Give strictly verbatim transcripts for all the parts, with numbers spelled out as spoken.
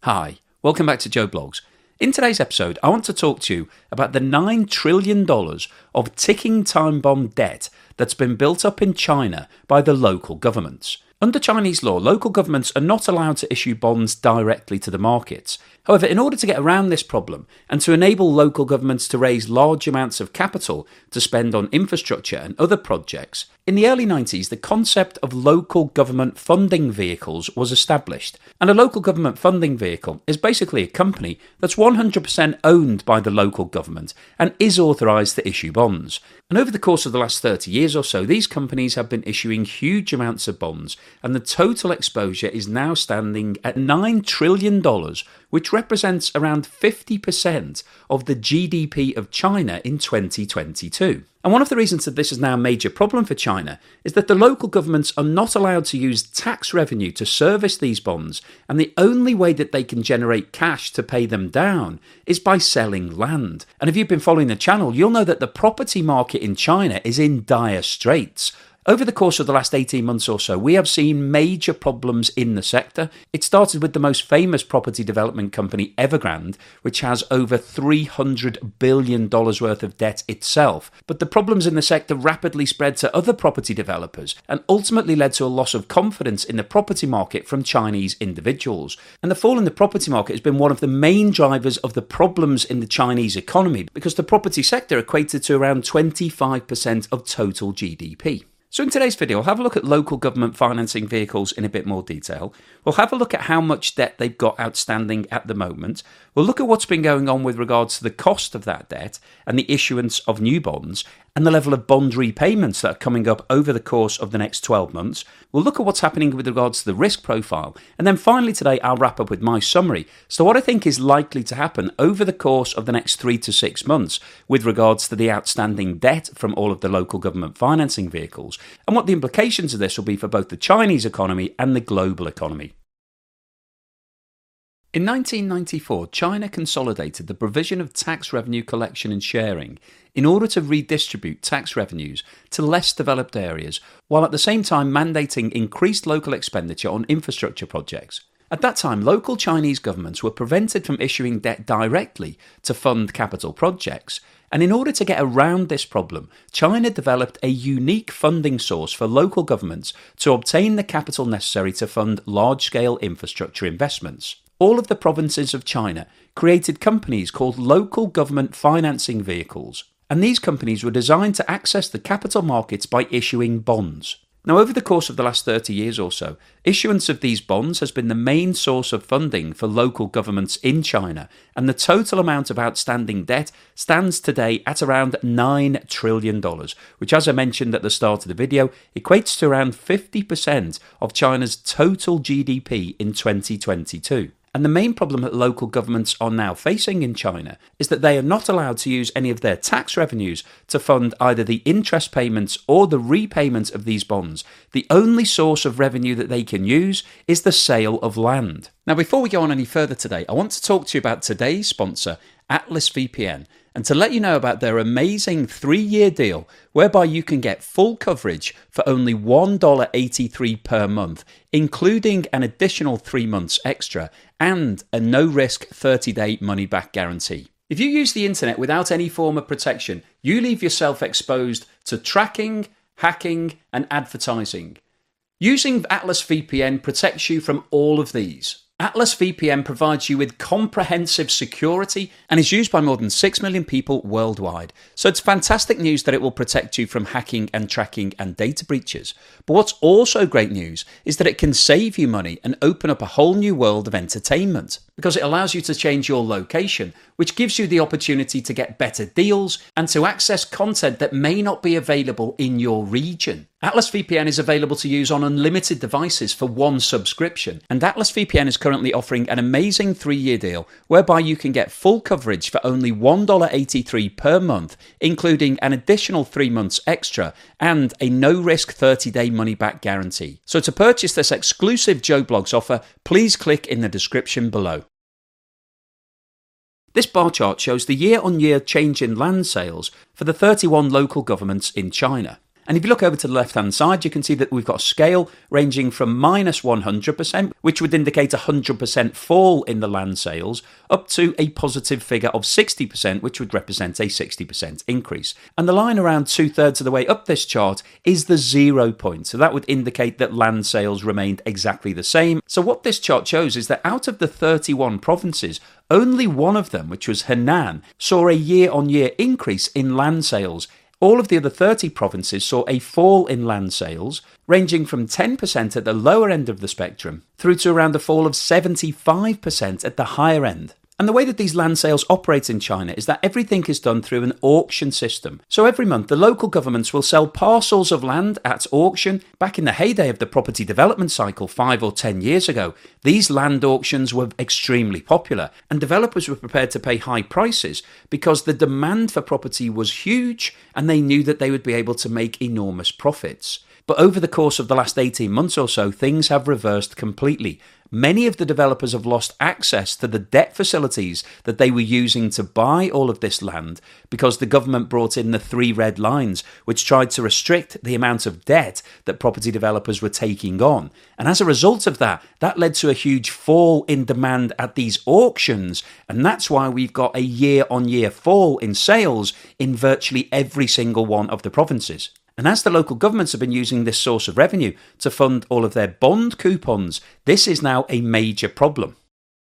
Hi, welcome back to Joe Blogs. In today's episode, I want to talk to you about the nine trillion dollars of ticking time bomb debt that's been built up in China by the local governments. Under Chinese law, local governments are not allowed to issue bonds directly to the markets. However, in order to get around this problem and to enable local governments to raise large amounts of capital to spend on infrastructure and other projects, in the early nineties, the concept of local government funding vehicles was established. And a local government funding vehicle is basically a company that's one hundred percent owned by the local government and is authorised to issue bonds. And over the course of the last thirty years or so, these companies have been issuing huge amounts of bonds, and the total exposure is now standing at nine trillion dollars, which represents around fifty percent of the G D P of China in twenty twenty-two. And one of the reasons that this is now a major problem for China is that the local governments are not allowed to use tax revenue to service these bonds, and the only way that they can generate cash to pay them down is by selling land. And if you've been following the channel, you'll know that the property market in China is in dire straits. Over the course of the last eighteen months or so, we have seen major problems in the sector. It started with the most famous property development company, Evergrande, which has over three hundred billion dollars worth of debt itself. But the problems in the sector rapidly spread to other property developers and ultimately led to a loss of confidence in the property market from Chinese individuals. And the fall in the property market has been one of the main drivers of the problems in the Chinese economy, because the property sector equated to around twenty-five percent of total G D P. So in today's video, we'll have a look at local government financing vehicles in a bit more detail. We'll have a look at how much debt they've got outstanding at the moment. We'll look at what's been going on with regards to the cost of that debt and the issuance of new bonds and the level of bond repayments that are coming up over the course of the next twelve months. We'll look at what's happening with regards to the risk profile. And then finally today, I'll wrap up with my summary. So what I think is likely to happen over the course of the next three to six months with regards to the outstanding debt from all of the local government financing vehicles, and what the implications of this will be for both the Chinese economy and the global economy. In nineteen ninety-four, China consolidated the provision of tax revenue collection and sharing in order to redistribute tax revenues to less developed areas, while at the same time mandating increased local expenditure on infrastructure projects. At that time, local Chinese governments were prevented from issuing debt directly to fund capital projects, and in order to get around this problem, China developed a unique funding source for local governments to obtain the capital necessary to fund large-scale infrastructure investments. All of the provinces of China created companies called local government financing vehicles, and these companies were designed to access the capital markets by issuing bonds. Now, over the course of the last thirty years or so, issuance of these bonds has been the main source of funding for local governments in China, and the total amount of outstanding debt stands today at around nine trillion dollars, which, as I mentioned at the start of the video, equates to around fifty percent of China's total G D P in twenty twenty-two. And the main problem that local governments are now facing in China is that they are not allowed to use any of their tax revenues to fund either the interest payments or the repayment of these bonds. The only source of revenue that they can use is the sale of land. Now, before we go on any further today, I want to talk to you about today's sponsor, Atlas V P N, and to let you know about their amazing three-year deal whereby you can get full coverage for only one dollar eighty-three per month, including an additional three months extra and a no-risk thirty-day money-back guarantee. If you use the internet without any form of protection, you leave yourself exposed to tracking, hacking, and advertising. Using Atlas V P N protects you from all of these. Atlas V P N provides you with comprehensive security and is used by more than six million people worldwide. So it's fantastic news that it will protect you from hacking and tracking and data breaches. But what's also great news is that it can save you money and open up a whole new world of entertainment, because it allows you to change your location, which gives you the opportunity to get better deals and to access content that may not be available in your region. Atlas V P N is available to use on unlimited devices for one subscription, and Atlas V P N is currently offering an amazing three-year deal whereby you can get full coverage for only one dollar eighty-three per month, including an additional three months extra and a no-risk thirty-day money-back guarantee. So to purchase this exclusive Joe Blogs offer, please click in the description below. This bar chart shows the year-on-year change in land sales for the thirty-one local governments in China. And if you look over to the left-hand side, you can see that we've got a scale ranging from minus one hundred percent, which would indicate a one hundred percent fall in the land sales, up to a positive figure of sixty percent, which would represent a sixty percent increase. And the line around two-thirds of the way up this chart is the zero point. So that would indicate that land sales remained exactly the same. So what this chart shows is that out of the thirty-one provinces, only one of them, which was Henan, saw a year-on-year increase in land sales. All of the other thirty provinces saw a fall in land sales, ranging from ten percent at the lower end of the spectrum through to around a fall of seventy-five percent at the higher end. And the way that these land sales operate in China is that everything is done through an auction system. So every month, the local governments will sell parcels of land at auction. Back in the heyday of the property development cycle five or ten years ago, these land auctions were extremely popular, and developers were prepared to pay high prices because the demand for property was huge and they knew that they would be able to make enormous profits. But over the course of the last eighteen months or so, things have reversed completely. Many of the developers have lost access to the debt facilities that they were using to buy all of this land because the government brought in the three red lines, which tried to restrict the amount of debt that property developers were taking on. And as a result of that, that led to a huge fall in demand at these auctions. And that's why we've got a year-on-year fall in sales in virtually every single one of the provinces. And as the local governments have been using this source of revenue to fund all of their bond coupons, this is now a major problem.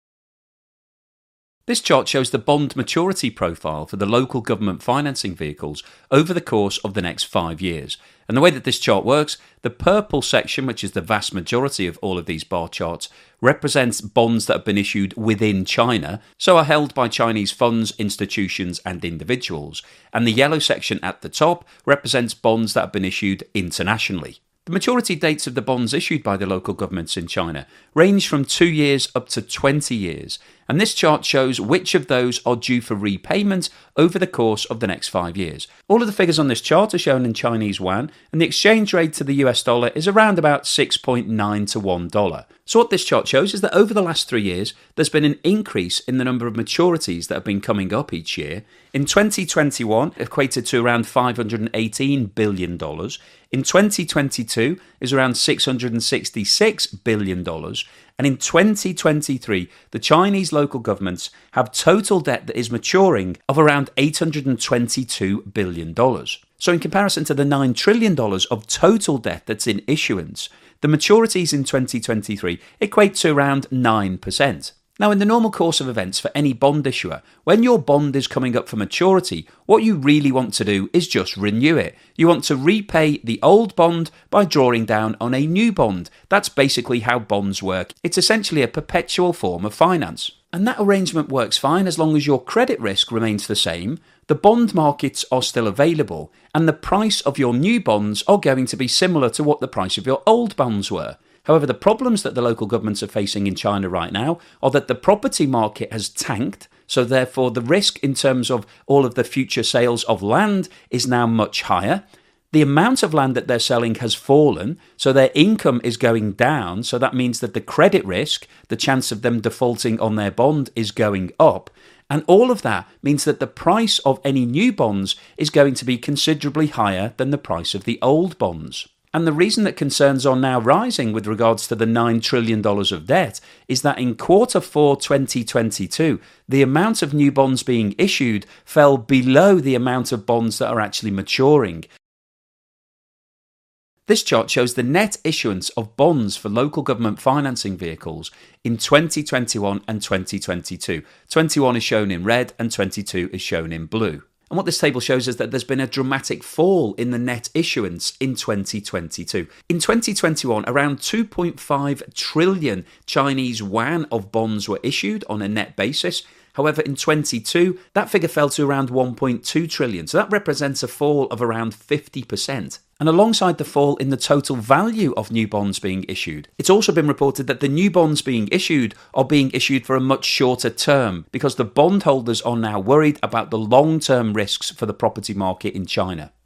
This chart shows the bond maturity profile for the local government financing vehicles over the course of the next five years. And the way that this chart works, the purple section, which is the vast majority of all of these bar charts, represents bonds that have been issued within China, so are held by Chinese funds, institutions and individuals. And the yellow section at the top represents bonds that have been issued internationally. The maturity dates of the bonds issued by the local governments in China range from two years up to twenty years, and this chart shows which of those are due for repayment over the course of the next five years. All of the figures on this chart are shown in Chinese yuan, and the exchange rate to the U S dollar is around about six point nine to one dollar. So what this chart shows is that over the last three years, there's been an increase in the number of maturities that have been coming up each year. In twenty twenty-one, equated to around five hundred eighteen billion dollars. In twenty twenty-two is around six hundred sixty-six billion dollars. And in twenty twenty-three, the Chinese local governments have total debt that is maturing of around eight hundred twenty-two billion dollars. So in comparison to the nine trillion dollars of total debt that's in issuance, the maturities in twenty twenty-three equate to around nine percent. Now, in the normal course of events for any bond issuer, when your bond is coming up for maturity, what you really want to do is just renew it. You want to repay the old bond by drawing down on a new bond. That's basically how bonds work. It's essentially a perpetual form of finance. And that arrangement works fine as long as your credit risk remains the same, the bond markets are still available, and the price of your new bonds are going to be similar to what the price of your old bonds were. However, the problems that the local governments are facing in China right now are that the property market has tanked, so therefore the risk in terms of all of the future sales of land is now much higher. The amount of land that they're selling has fallen, so their income is going down, so that means that the credit risk, the chance of them defaulting on their bond, is going up. And all of that means that the price of any new bonds is going to be considerably higher than the price of the old bonds. And the reason that concerns are now rising with regards to the nine trillion dollars of debt is that in quarter four twenty twenty-two, the amount of new bonds being issued fell below the amount of bonds that are actually maturing. This chart shows the net issuance of bonds for local government financing vehicles in twenty twenty-one and twenty twenty-two. twenty-one is shown in red and twenty-two is shown in blue. And what this table shows is that there's been a dramatic fall in the net issuance in twenty twenty-two. In twenty twenty-one, around two point five trillion Chinese yuan of bonds were issued on a net basis. However, in twenty-two, that figure fell to around one point two trillion. So that represents a fall of around fifty percent. And alongside the fall in the total value of new bonds being issued, it's also been reported that the new bonds being issued are being issued for a much shorter term because the bondholders are now worried about the long-term risks for the property market in China.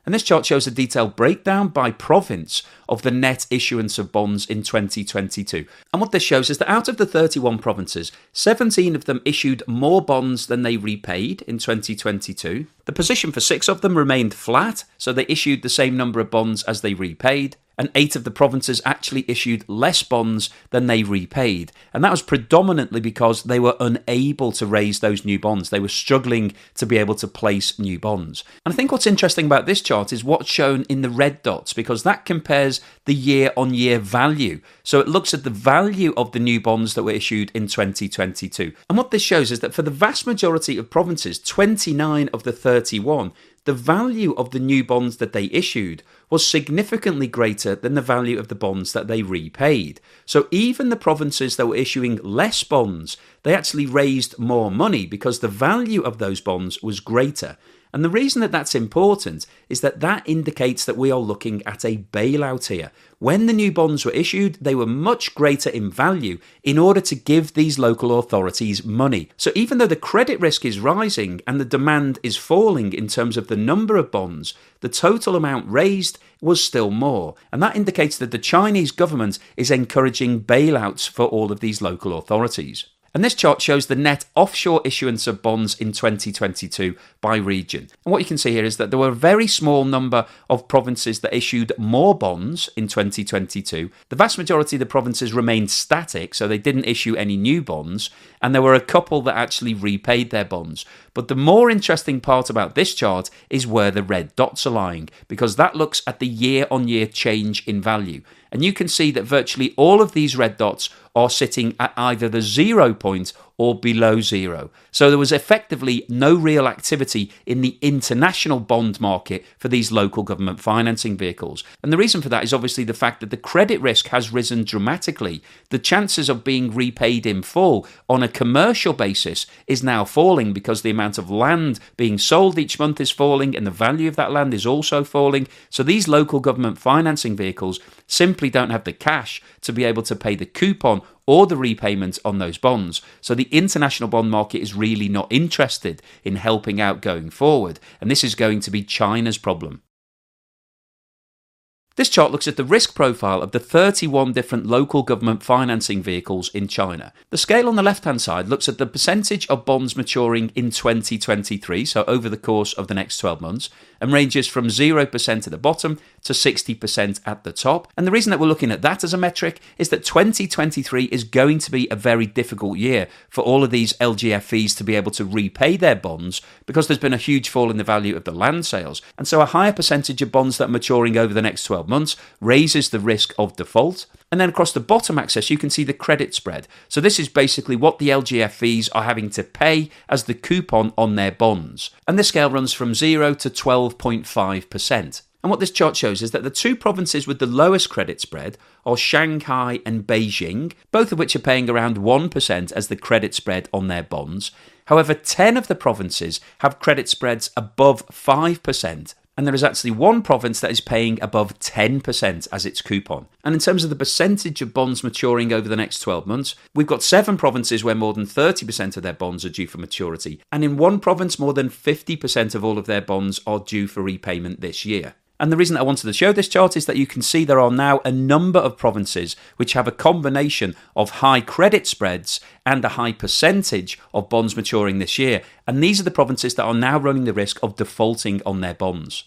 And this chart shows a detailed breakdown by province of the net issuance of bonds in twenty twenty-two. And what this shows is that out of the thirty-one provinces, seventeen of them issued more bonds than they repaid in twenty twenty-two. The position for six of them remained flat, so they issued the same number of bonds as they repaid. And eight of the provinces actually issued less bonds than they repaid. And that was predominantly because they were unable to raise those new bonds. They were struggling to be able to place new bonds. And I think what's interesting about this chart is what's shown in the red dots, because that compares the year-on-year value. So it looks at the value of the new bonds that were issued in twenty twenty-two. And what this shows is that for the vast majority of provinces, twenty-nine of the thirty-one, the value of the new bonds that they issued was significantly greater than the value of the bonds that they repaid. So even the provinces that were issuing less bonds, they actually raised more money because the value of those bonds was greater. And the reason that that's important is that that indicates that we are looking at a bailout here. When the new bonds were issued, they were much greater in value in order to give these local authorities money. So even though the credit risk is rising and the demand is falling in terms of the number of bonds, the total amount raised was still more. And that indicates that the Chinese government is encouraging bailouts for all of these local authorities. And this chart shows the net offshore issuance of bonds in twenty twenty-two by region. And what you can see here is that there were a very small number of provinces that issued more bonds in twenty twenty-two. The vast majority of the provinces remained static, so they didn't issue any new bonds. And there were a couple that actually repaid their bonds. But the more interesting part about this chart is where the red dots are lying, because that looks at the year-on-year change in value. And you can see that virtually all of these red dots are sitting at either the zero point or below zero. So there was effectively no real activity in the international bond market for these local government financing vehicles. And the reason for that is obviously the fact that the credit risk has risen dramatically. The chances of being repaid in full on a commercial basis is now falling because the amount of land being sold each month is falling and the value of that land is also falling. So these local government financing vehicles simply don't have the cash to be able to pay the coupon or the repayment on those bonds. So the international bond market is really not interested in helping out going forward. And this is going to be China's problem. This chart looks at the risk profile of the thirty-one different local government financing vehicles in China. The scale on the left-hand side looks at the percentage of bonds maturing in twenty twenty-three, so over the course of the next twelve months, and ranges from zero percent at the bottom to sixty percent at the top. And the reason that we're looking at that as a metric is that twenty twenty-three is going to be a very difficult year for all of these L G F Vs to be able to repay their bonds because there's been a huge fall in the value of the land sales. And so a higher percentage of bonds that are maturing over the next twelve months raises the risk of default. And then across the bottom axis, you can see the credit spread. So this is basically what the L G F Vs are having to pay as the coupon on their bonds. And this scale runs from zero to twelve point five percent. And what this chart shows is that the two provinces with the lowest credit spread are Shanghai and Beijing, both of which are paying around one percent as the credit spread on their bonds. However, ten of the provinces have credit spreads above five percent. And there is actually one province that is paying above ten percent as its coupon. And in terms of the percentage of bonds maturing over the next twelve months, we've got seven provinces where more than thirty percent of their bonds are due for maturity. And in one province, more than fifty percent of all of their bonds are due for repayment this year. And the reason I wanted to show this chart is that you can see there are now a number of provinces which have a combination of high credit spreads and a high percentage of bonds maturing this year. And these are the provinces that are now running the risk of defaulting on their bonds.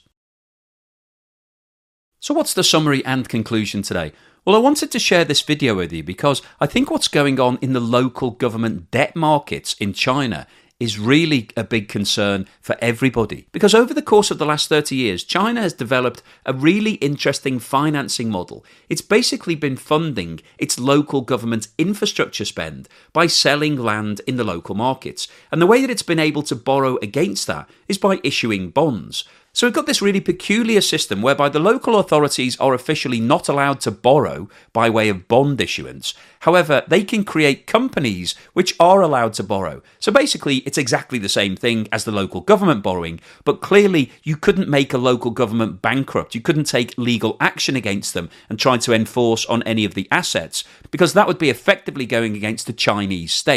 So what's the summary and conclusion today? Well, I wanted to share this video with you because I think what's going on in the local government debt markets in China is really a big concern for everybody. Because over the course of the last thirty years, China has developed a really interesting financing model. It's basically been funding its local government infrastructure spend by selling land in the local markets. And the way that it's been able to borrow against that is by issuing bonds. So we've got this really peculiar system whereby the local authorities are officially not allowed to borrow by way of bond issuance. However, they can create companies which are allowed to borrow. So basically, it's exactly the same thing as the local government borrowing, but clearly you couldn't make a local government bankrupt. You couldn't take legal action against them and try to enforce on any of the assets, because that would be effectively going against the Chinese state.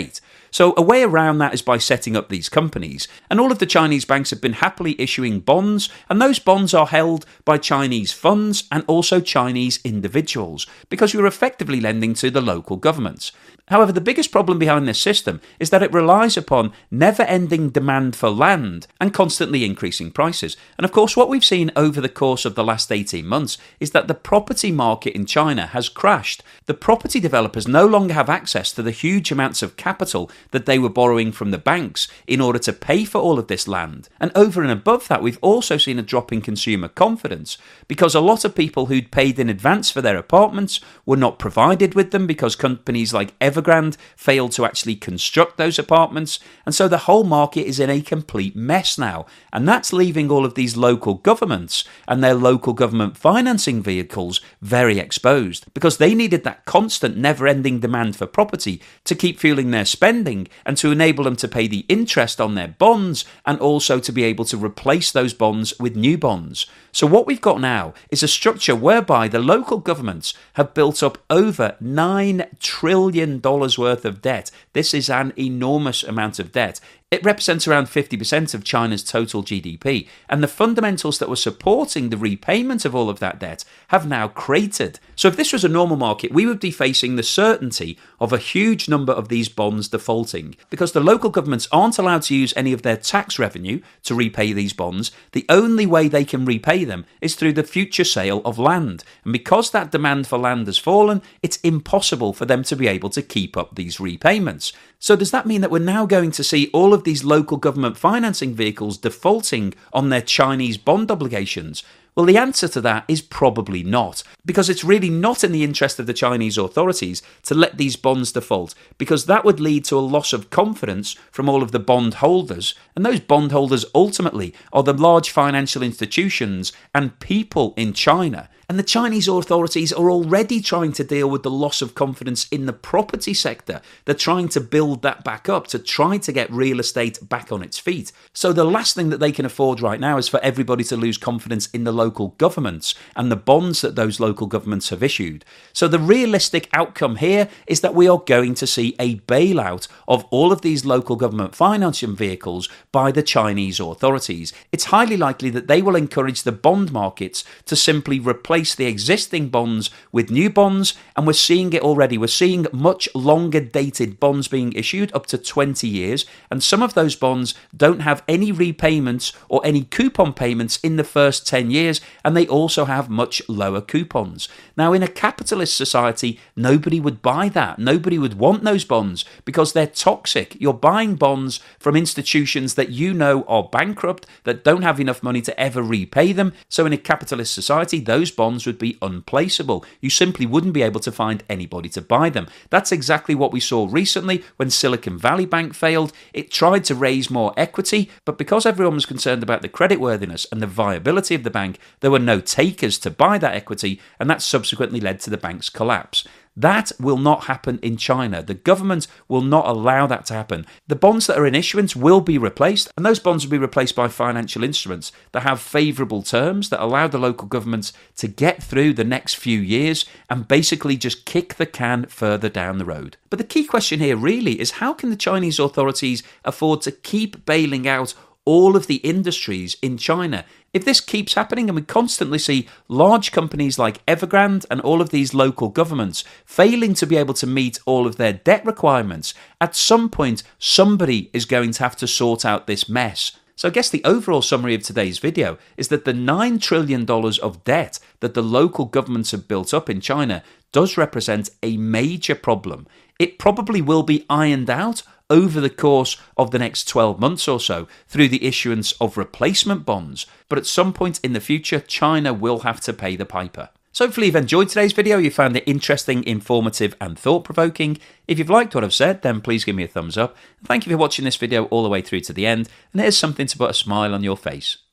So a way around that is by setting up these companies. And all of the Chinese banks have been happily issuing bonds, and those bonds are held by Chinese funds and also Chinese individuals, because you're effectively lending to the local governments. However, the biggest problem behind this system is that it relies upon never-ending demand for land and constantly increasing prices. And of course, what we've seen over the course of the last eighteen months is that the property market in China has crashed. The property developers no longer have access to the huge amounts of capital that they were borrowing from the banks in order to pay for all of this land. And over and above that, we've also seen a drop in consumer confidence, because a lot of people who'd paid in advance for their apartments were not provided with them because companies like Evergrande Evergrande failed to actually construct those apartments, and so the whole market is in a complete mess now, and that's leaving all of these local governments and their local government financing vehicles very exposed, because they needed that constant never-ending demand for property to keep fueling their spending and to enable them to pay the interest on their bonds and also to be able to replace those bonds with new bonds. So what we've got now is a structure whereby the local governments have built up over nine trillion dollars worth of debt. This is an enormous amount of debt. It represents around fifty percent of China's total G D P, and the fundamentals that were supporting the repayment of all of that debt have now cratered. So if this was a normal market, we would be facing the certainty of a huge number of these bonds defaulting, because the local governments aren't allowed to use any of their tax revenue to repay these bonds. The only way they can repay them is through the future sale of land, and because that demand for land has fallen, it's impossible for them to be able to keep up these repayments. So does that mean that we're now going to see all of these local government financing vehicles defaulting on their Chinese bond obligations? Well, the answer to that is probably not, because it's really not in the interest of the Chinese authorities to let these bonds default, because that would lead to a loss of confidence from all of the bond holders, and those bond holders ultimately are the large financial institutions and people in China. And the Chinese authorities are already trying to deal with the loss of confidence in the property sector. They're trying to build that back up, to try to get real estate back on its feet. So the last thing that they can afford right now is for everybody to lose confidence in the local governments and the bonds that those local governments have issued. So the realistic outcome here is that we are going to see a bailout of all of these local government financing vehicles by the Chinese authorities. It's highly likely that they will encourage the bond markets to simply replace the existing bonds with new bonds, and we're seeing it already. We're seeing much longer dated bonds being issued, up to twenty years, and some of those bonds don't have any repayments or any coupon payments in the first ten years, and they also have much lower coupons. Now, in a capitalist society, nobody would buy that. Nobody would want those bonds because they're toxic. You're buying bonds from institutions that you know are bankrupt, that don't have enough money to ever repay them. So in a capitalist society, those bonds would be unplaceable. You simply wouldn't be able to find anybody to buy them. That's exactly what we saw recently when Silicon Valley Bank failed. It tried to raise more equity, but because everyone was concerned about the creditworthiness and the viability of the bank, there were no takers to buy that equity, and that subsequently led to the bank's collapse. That will not happen in China. The government will not allow that to happen. The bonds that are in issuance will be replaced, and those bonds will be replaced by financial instruments that have favourable terms that allow the local governments to get through the next few years and basically just kick the can further down the road. But the key question here really is, how can the Chinese authorities afford to keep bailing out all of the industries in China? If this keeps happening and we constantly see large companies like Evergrande and all of these local governments failing to be able to meet all of their debt requirements, at some point somebody is going to have to sort out this mess. So I guess the overall summary of today's video is that the nine trillion dollars of debt that the local governments have built up in China does represent a major problem. It probably will be ironed out over the course of the next twelve months or so through the issuance of replacement bonds. But at some point in the future, China will have to pay the piper. So hopefully you've enjoyed today's video, you found it interesting, informative and thought-provoking. If you've liked what I've said, then please give me a thumbs up. Thank you for watching this video all the way through to the end, and here's something to put a smile on your face.